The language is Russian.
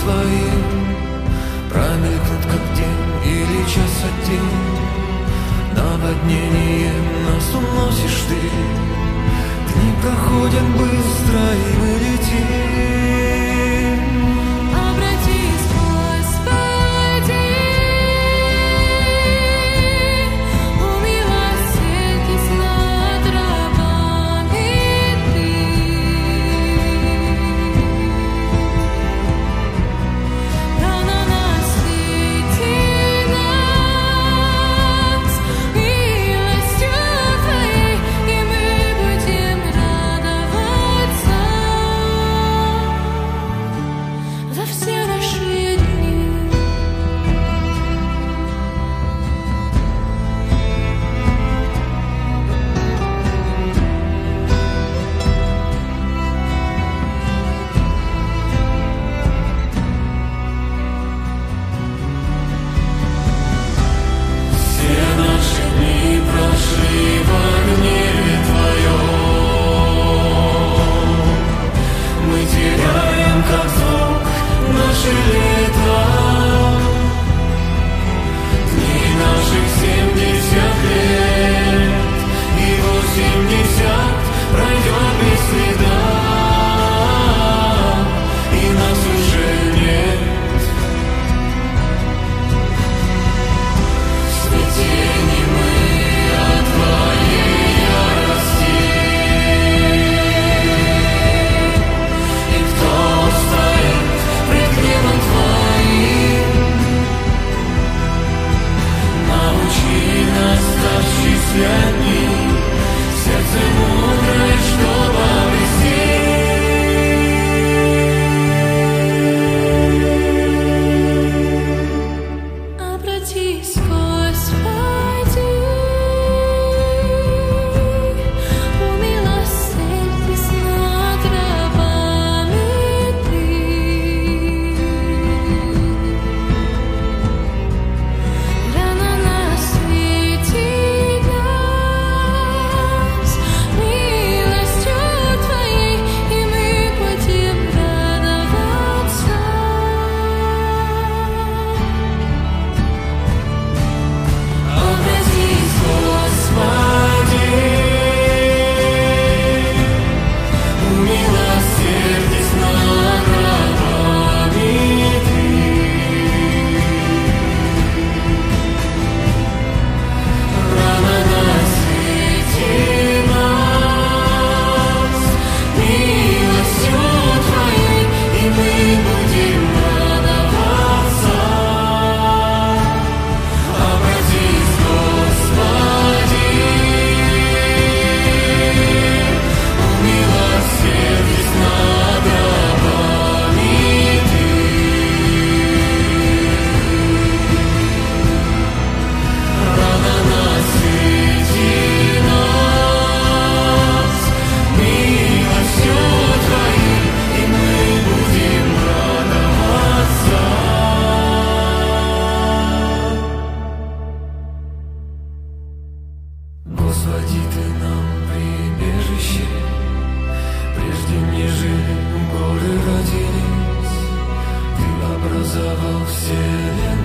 твоим промелькнут как день или час один. Наводнением нас уносишь ты. Дни проходят быстро, и мы летим. Обратись, Господи, умилосердись над рабами Ты. Рано насыти нас милостью Твоей, и мы будем радоваться за все наши дни. Все наши дни прошли во гневе Твоем. Мы теряем, как звук, наши лета. Дни наших 70 лет, и 80 пройдет без следа, и нас уже нет. В смятении мы от Твоей ярости. И кто стоит пред гневом Твоим? Научи нас осчислять дни, сердце мудрое, чтобы обрести. Обратись, Господи, умилосердись над рабами Ты. Рано насыти нас милостью Твоей, и мы будем радоваться. Обратись, Господи, умилосердись над рабами Ты. Рано насыти нас милостью Твоей, и мы будем радоваться. Обратись, Господи, умилосердись над рабами Ты. Рано насыти нас милостью Твоей, и мы будем радоваться. Господи, Ты нам прибежище, прежде нежели горы родились, Ты образовал вселенную.